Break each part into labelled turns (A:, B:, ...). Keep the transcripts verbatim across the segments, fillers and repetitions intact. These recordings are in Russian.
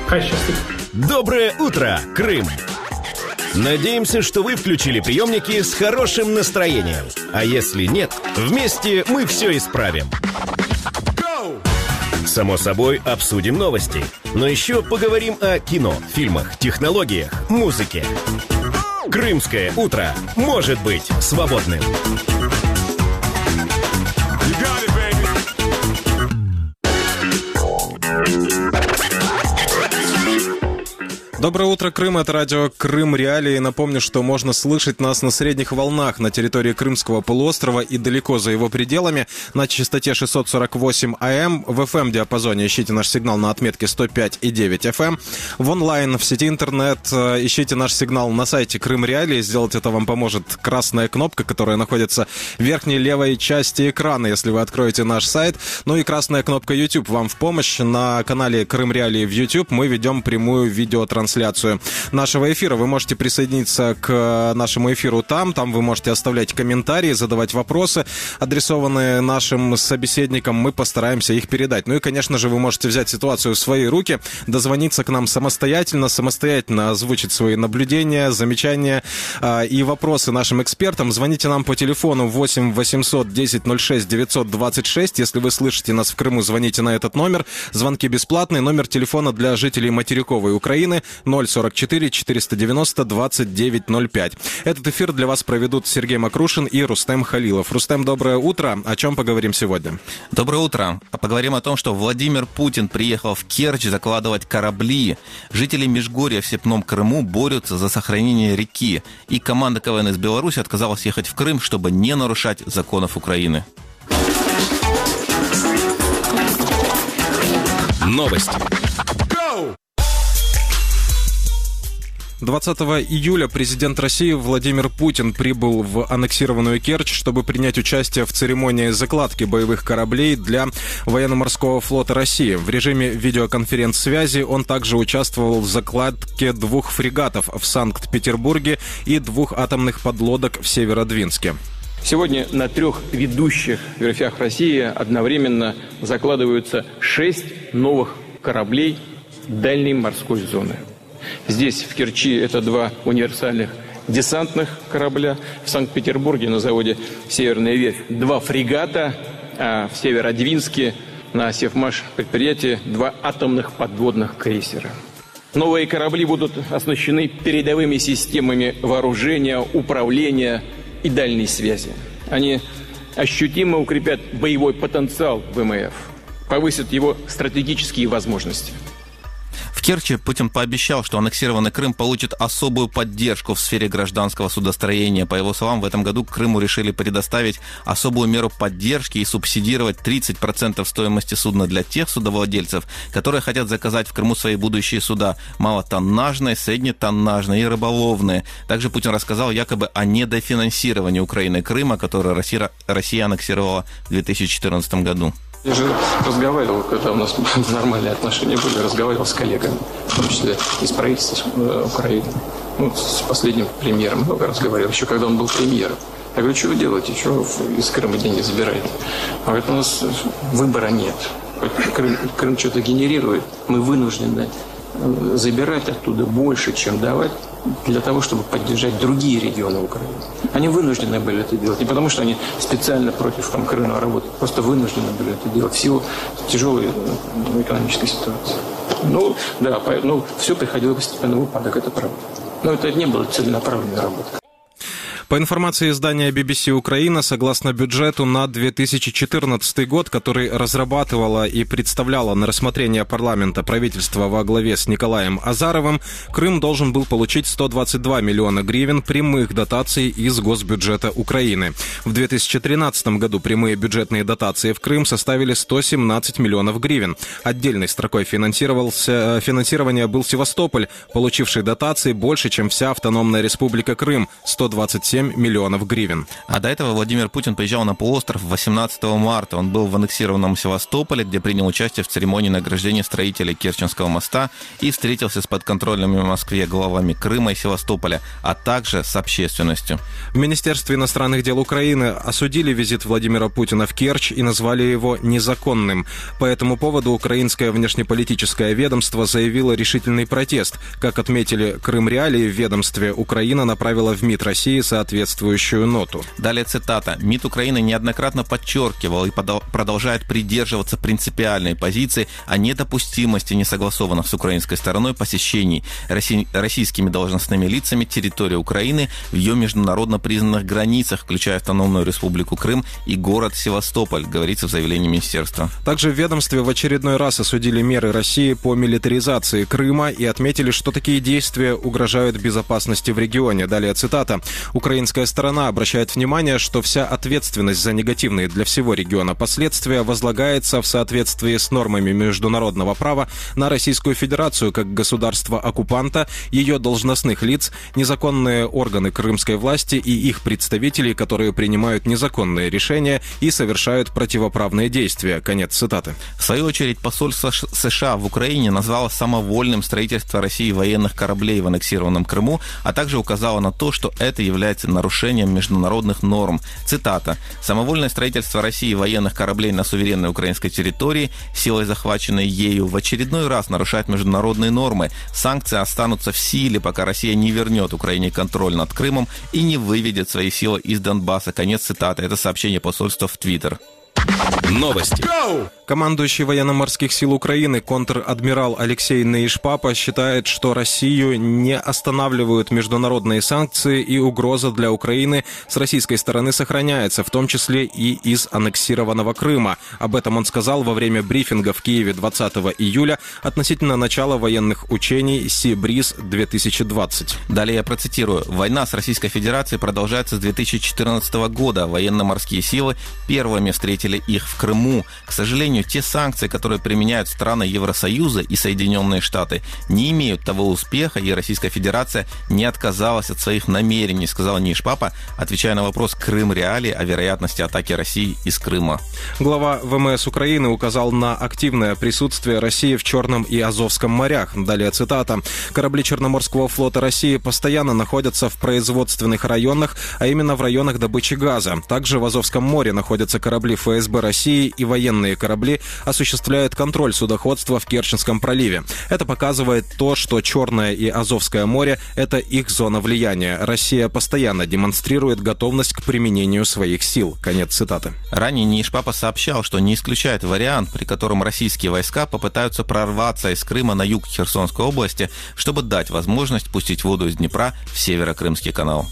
A: Хай щастить.
B: Доброе утро, Крым! Надеемся, что вы включили приемники с хорошим настроением. А если нет, вместе мы все исправим. Само собой, обсудим новости. Но еще поговорим о кино, фильмах, технологиях, музыке. Крымское утро может быть свободным.
C: Доброе утро, Крым. Это радио Крым Реалии. Напомню, что можно слышать нас на средних волнах на территории Крымского полуострова и далеко за его пределами на частоте шестьсот сорок восемь АМ. В эф эм-диапазоне ищите наш сигнал на отметке сто пять и девять эф эм. В онлайн, в сети интернет ищите наш сигнал на сайте Крым Реалии. Сделать это вам поможет красная кнопка, которая находится в верхней левой части экрана, если вы откроете наш сайт. Ну и красная кнопка YouTube вам в помощь. На канале Крым Реалии в YouTube мы ведем прямую видеотрансляцию нашего эфира. Вы можете присоединиться к нашему эфиру там. Там вы можете оставлять комментарии, задавать вопросы, адресованные нашим собеседникам. Мы постараемся их передать. Ну и, конечно же, вы можете взять ситуацию в свои руки, дозвониться к нам самостоятельно, самостоятельно озвучить свои наблюдения, замечания э, и вопросы нашим экспертам. Звоните нам по телефону восемь восемьсот десять ноль шесть девятьсот двадцать шесть. Если вы слышите нас в Крыму, звоните на этот номер. Звонки бесплатные. Номер телефона для жителей материковой Украины ноль сорок четыре четыреста девяносто двадцать девять ноль пять. Этот эфир для вас проведут Сергей Макрушин и Рустем Халилов. Рустем, доброе утро. О чем поговорим сегодня?
D: Доброе утро. Поговорим о том, что Владимир Путин приехал в Керчь закладывать корабли. Жители Межгорья в Степном Крыму борются за сохранение реки. И команда КВН из Беларуси отказалась ехать в Крым, чтобы не нарушать законов Украины.
B: Новости.
C: двадцатого июля президент России Владимир Путин прибыл в аннексированную Керчь, чтобы принять участие в церемонии закладки боевых кораблей для военно-морского флота России. В режиме видеоконференц-связи он также участвовал в закладке двух фрегатов в Санкт-Петербурге и двух атомных подлодок в Северодвинске.
E: Сегодня на трех ведущих верфях России одновременно закладываются шесть новых кораблей дальней морской зоны. Здесь, в Керчи, это два универсальных десантных корабля. В Санкт-Петербурге на заводе «Северная верфь» два фрегата, а в Северодвинске на Севмаш предприятии два атомных подводных крейсера. Новые корабли будут оснащены передовыми системами вооружения, управления и дальней связи. Они ощутимо укрепят боевой потенциал ВМФ, повысят его стратегические возможности.
D: В Керчи Путин пообещал, что аннексированный Крым получит особую поддержку в сфере гражданского судостроения. По его словам, в этом году Крыму решили предоставить особую меру поддержки и субсидировать тридцать процентов стоимости судна для тех судовладельцев, которые хотят заказать в Крыму свои будущие суда малотоннажные, среднетоннажные и рыболовные. Также Путин рассказал якобы о недофинансировании Украины Крыма, которое Россия, Россия аннексировала в две тысячи четырнадцатом году.
E: Я же разговаривал, когда у нас нормальные отношения были, разговаривал с коллегами, в том числе из правительства Украины. Ну, с последним премьером много разговаривал, еще когда он был премьером. Я говорю, что вы делаете, что вы из Крыма деньги забираете? А говорит, у нас выбора нет. Крым, Крым что-то генерирует, мы вынуждены забирать оттуда больше, чем давать, для того, чтобы поддержать другие регионы Украины. Они вынуждены были это делать. Не потому, что они специально против там, Крыма работают, просто вынуждены были это делать в силу тяжелой экономической ситуации. Ну, да, ну, все приходило постепенно в упадок, это правда. Но это не было целенаправленной работы.
C: По информации издания би би си Украина, согласно бюджету на две тысячи четырнадцатый год, который разрабатывала и представляла на рассмотрение парламента правительство во главе с Николаем Азаровым, Крым должен был получить сто двадцать два миллиона гривен прямых дотаций из госбюджета Украины. В две тысячи тринадцатом году прямые бюджетные дотации в Крым составили сто семнадцать миллионов гривен. Отдельной строкой финансировался, финансирование был Севастополь, получивший дотации больше, чем вся автономная республика Крым – сто двадцать семь семь миллионов гривен.
D: А до этого Владимир Путин приезжал на полуостров восемнадцатого марта. Он был в аннексированном Севастополе, где принял участие в церемонии награждения строителей Керченского моста и встретился с подконтрольными в Москве главами Крыма и Севастополя, а также с общественностью.
C: В Министерстве иностранных дел Украины осудили визит Владимира Путина в Керчь и назвали его незаконным. По этому поводу украинское внешнеполитическое ведомство заявило решительный протест. Как отметили Крым Реалии, в ведомстве Украина направила в МИД России соответствующую ноту.
D: Далее цитата. МИД Украины неоднократно подчеркивал и продолжает придерживаться принципиальной позиции о недопустимости несогласованных с украинской стороной посещений российскими должностными лицами территории Украины в ее международно признанных границах, включая Автономную Республику Крым и город Севастополь, говорится в заявлении министерства.
C: Также в ведомстве в очередной раз осудили меры России по милитаризации Крыма и отметили, что такие действия угрожают безопасности в регионе. Далее цитата. Украинская сторона обращает внимание, что вся ответственность за негативные для всего региона последствия возлагается в соответствии с нормами международного права на Российскую Федерацию как государство-оккупанта, ее должностных лиц, незаконные органы крымской власти и их представителей, которые принимают незаконные решения и совершают противоправные действия. Конец цитаты.
D: В свою очередь, посольство США в Украине назвало самовольным строительство России военных кораблей в аннексированном Крыму, а также указало на то, что это является нарушением международных норм. Цитата. «Самовольное строительство России военных кораблей на суверенной украинской территории, силой захваченной ею, в очередной раз нарушает международные нормы. Санкции останутся в силе, пока Россия не вернет Украине контроль над Крымом и не выведет свои силы из Донбасса». Конец цитаты. Это сообщение посольства в Твиттер.
B: Новости.
C: Командующий военно-морских сил Украины контр-адмирал Алексей Наишпапа считает, что Россию не останавливают международные санкции и угроза для Украины с российской стороны сохраняется, в том числе и из аннексированного Крыма. Об этом он сказал во время брифинга в Киеве двадцатого июля относительно начала военных учений Си-Бриз-две тысячи двадцать.
D: Далее я процитирую. «Война с Российской Федерацией продолжается с две тысячи четырнадцатого года. Военно-морские силы первыми встретили их в Крыму. К сожалению, те санкции, которые применяют страны Евросоюза и Соединенные Штаты, не имеют того успеха, и Российская Федерация не отказалась от своих намерений», сказал Наишпапа, отвечая на вопрос Крым Реалии о вероятности атаки России из Крыма.
C: Глава ВМС Украины указал на активное присутствие России в Черном и Азовском морях. Далее цитата. «Корабли Черноморского флота России постоянно находятся в производственных районах, а именно в районах добычи газа. Также в Азовском море находятся корабли ФСБ России и военные корабли осуществляют контроль судоходства в Керченском проливе. Это показывает то, что Черное и Азовское море – это их зона влияния. Россия постоянно демонстрирует готовность к применению своих сил». Конец цитаты.
D: Ранее Наишпапа сообщал, что не исключает вариант, при котором российские войска попытаются прорваться из Крыма на юг Херсонской области, чтобы дать возможность пустить воду из Днепра в Северо-Крымский канал.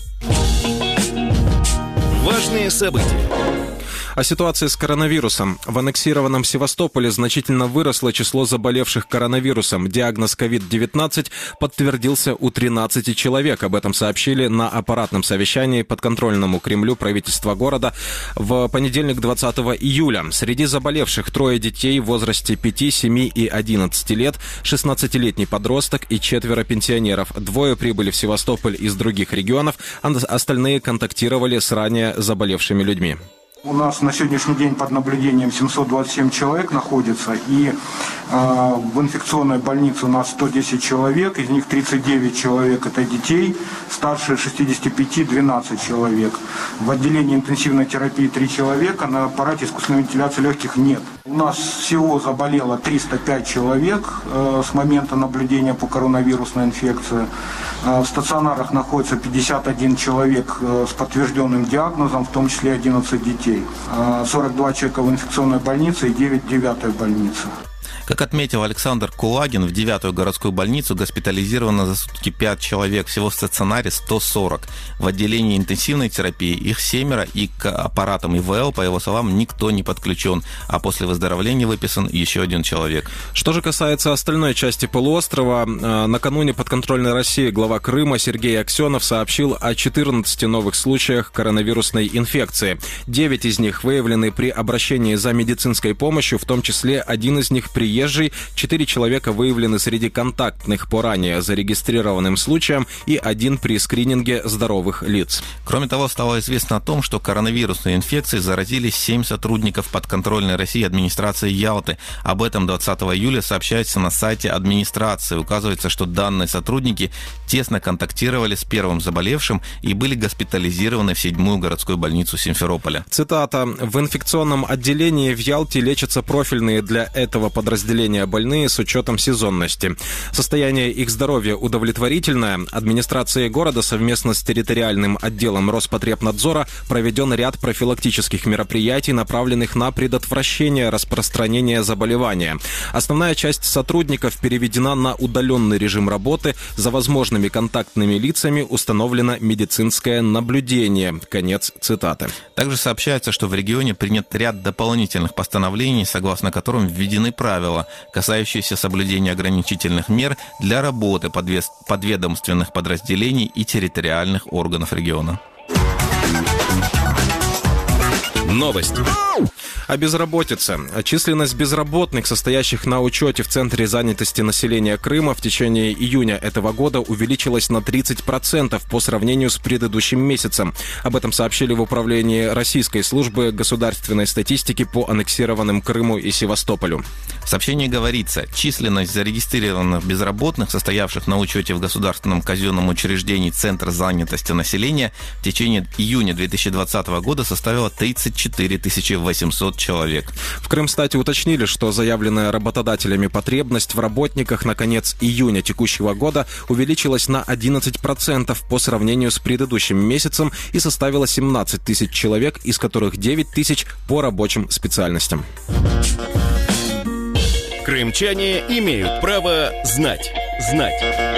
B: Важные события.
C: О ситуации с коронавирусом. В аннексированном Севастополе значительно выросло число заболевших коронавирусом. Диагноз ковид девятнадцать подтвердился у тринадцати человек. Об этом сообщили на аппаратном совещании подконтрольному Кремлю правительства города в понедельник двадцатого июля. Среди заболевших трое детей в возрасте пяти, семи и одиннадцати лет, шестнадцатилетний подросток и четверо пенсионеров. Двое прибыли в Севастополь из других регионов, а остальные контактировали с ранее заболевшими людьми.
A: У нас на сегодняшний день под наблюдением семьсот двадцать семь человек находится, и э, в инфекционной больнице у нас сто десять человек, из них тридцать девять человек это детей, старше шестидесяти пяти двенадцать человек. В отделении интенсивной терапии три человека, на аппарате искусственной вентиляции легких нет. У нас всего заболело триста пять человек э, с момента наблюдения по коронавирусной инфекции. Э, в стационарах находится пятьдесят один человек э, с подтвержденным диагнозом, в том числе одиннадцать детей. сорок два человека в инфекционной больнице и девять в девятой больнице.
D: Как отметил Александр Кулагин, в девятую городскую больницу госпитализировано за сутки пять человек, всего в стационаре сто сорок. В отделении интенсивной терапии их семеро, и к аппаратам ИВЛ, по его словам, никто не подключен, а после выздоровления выписан еще один человек.
C: Что же касается остальной части полуострова, накануне подконтрольной России глава Крыма Сергей Аксенов сообщил о четырнадцати новых случаях коронавирусной инфекции. девять из них выявлены при обращении за медицинской помощью, в том числе один из них приехал приезжий. Четыре человека выявлены среди контактных по ранее зарегистрированным случаям и один при скрининге здоровых лиц.
D: Кроме того, стало известно о том, что коронавирусной инфекцией заразились семь сотрудников подконтрольной России администрации Ялты. Об этом двадцатого июля сообщается на сайте администрации. Указывается, что данные сотрудники тесно контактировали с первым заболевшим и были госпитализированы в седьмую городскую больницу Симферополя.
C: Цитата. «В инфекционном отделении в Ялте лечатся профильные для этого подразделения больные с учетом сезонности. Состояние их здоровья удовлетворительное. Администрацией города совместно с территориальным отделом Роспотребнадзора проведен ряд профилактических мероприятий, направленных на предотвращение распространения заболевания. Основная часть сотрудников переведена на удаленный режим работы. За возможными контактными лицами установлено медицинское наблюдение». Конец цитаты.
D: Также сообщается, что в регионе принят ряд дополнительных постановлений, согласно которым введены правила, касающиеся соблюдения ограничительных мер для работы подведомственных подразделений и территориальных органов региона.
B: Новости.
C: О безработице. Численность безработных, состоящих на учете в Центре занятости населения Крыма, в течение июня этого года увеличилась на тридцать процентов по сравнению с предыдущим месяцем. Об этом сообщили в управлении Российской службы государственной статистики по аннексированным Крыму и Севастополю.
D: В сообщении говорится, численность зарегистрированных безработных, состоявших на учете в государственном казенном учреждении Центр занятости населения, в течение июня две тысячи двадцатого года составила тридцать четыре тысячи восемьсот человек.
C: В Крымстате уточнили, что заявленная работодателями потребность в работниках на конец июня текущего года увеличилась на одиннадцать процентов по сравнению с предыдущим месяцем и составила семнадцать тысяч человек, из которых девять тысяч по рабочим специальностям.
B: Крымчане имеют право знать. Знать.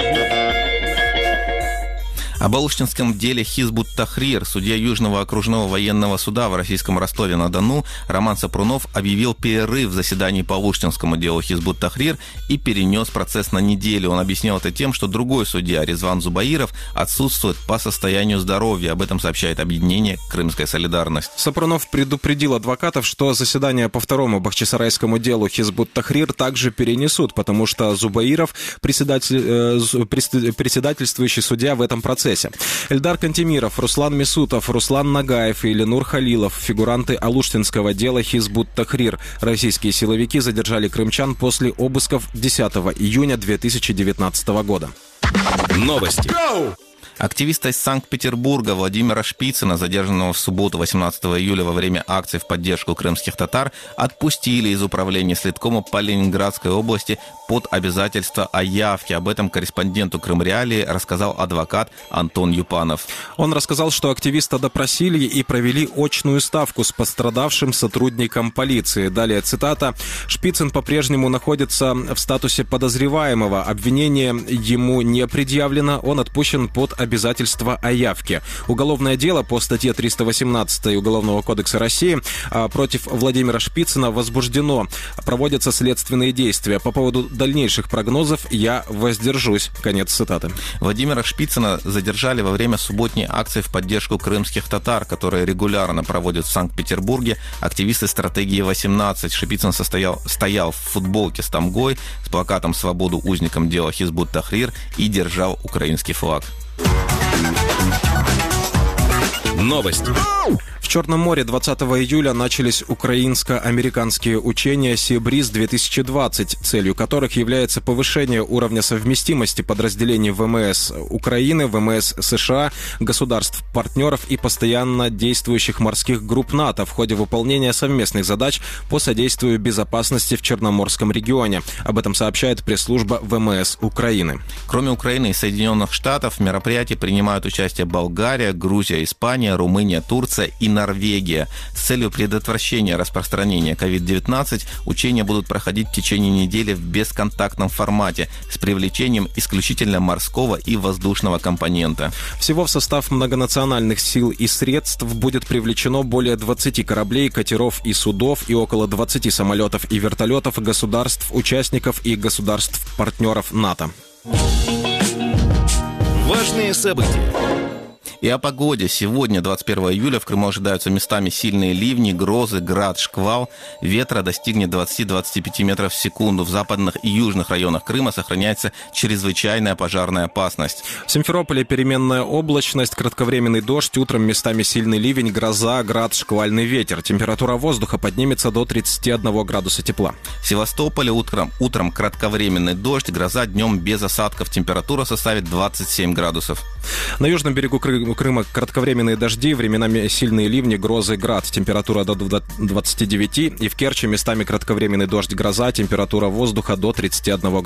D: Об алуштинском деле Хизбут-Тахрир судья Южного окружного военного суда в российском Ростове-на-Дону Роман Сапрунов объявил перерыв в заседании по алуштинскому делу Хизбут-Тахрир и перенес процесс на неделю. Он объяснял это тем, что другой судья Резван Зубаиров отсутствует по состоянию здоровья. Об этом сообщает объединение «Крымская солидарность».
C: Сапрунов предупредил адвокатов, что заседание по второму бахчисарайскому делу Хизбут-Тахрир также перенесут, потому что Зубаиров председатель, э, председательствующий судья в этом процессе. Эльдар Кантемиров, Руслан Месутов, Руслан Нагаев и Ленур Халилов, фигуранты алуштинского дела Хизбут-Тахрир. Российские силовики задержали крымчан после обысков десятого июня две тысячи девятнадцатого года.
B: Новости.
D: Активиста из Санкт-Петербурга Владимира Шпицына, задержанного в субботу восемнадцатого июля во время акции в поддержку крымских татар, отпустили из управления следкома по Ленинградской области под обязательство о явке. Об этом корреспонденту Крым-Реалии рассказал адвокат Антон Юпанов.
C: Он рассказал, что активиста допросили и провели очную ставку с пострадавшим сотрудником полиции. Далее цитата. «Шпицын по-прежнему находится в статусе подозреваемого. Обвинение ему не предъявлено. Он отпущен под обязательство о явке. Уголовное дело по статье триста восемнадцать Уголовного кодекса России против Владимира Шпицына возбуждено. Проводятся следственные действия. По поводу дальнейших прогнозов я воздержусь». Конец цитаты.
D: Владимира Шпицына задержали во время субботней акции в поддержку крымских татар, которые регулярно проводят в Санкт-Петербурге активисты стратегии восемнадцать. Шпицын состоял, стоял в футболке с тамгой, с плакатом «Свободу узникам дела Хизбут-Тахрир» и держал украинский флаг.
B: Новости.
C: В Черном море двадцатого июля начались украинско-американские учения «Сибриз-две тысячи двадцать», целью которых является повышение уровня совместимости подразделений ВМС Украины, ВМС США, государств-партнеров и постоянно действующих морских групп НАТО в ходе выполнения совместных задач по содействию безопасности в Черноморском регионе. Об этом сообщает пресс-служба ВМС Украины.
D: Кроме Украины и Соединенных Штатов, в мероприятии принимают участие Болгария, Грузия, Испания, Румыния, Турция и Норвегия. С целью предотвращения распространения ковид девятнадцать учения будут проходить в течение недели в бесконтактном формате с привлечением исключительно морского и воздушного компонента.
C: Всего в состав многонациональных сил и средств будет привлечено более двадцати кораблей, катеров и судов и около двадцати самолетов и вертолетов государств, участников и государств-партнеров НАТО.
B: Важные события.
D: И о погоде. Сегодня, двадцать первого июля, в Крыму ожидаются местами сильные ливни, грозы, град, шквал. Ветра достигнет двадцать-двадцать пять метров в секунду. В западных и южных районах Крыма сохраняется чрезвычайная пожарная опасность.
C: В Симферополе переменная облачность, кратковременный дождь, утром местами сильный ливень, гроза, град, шквальный ветер. Температура воздуха поднимется до тридцати одного градуса тепла.
D: В Севастополе утром, утром кратковременный дождь, гроза, днем без осадков. Температура составит двадцать семь градусов.
C: На южном берегу Крыма кратковременные дожди, временами сильные ливни, грозы, град. Температура до двадцати девяти. И в Керчи местами кратковременный дождь, гроза, температура воздуха до тридцати одного градуса.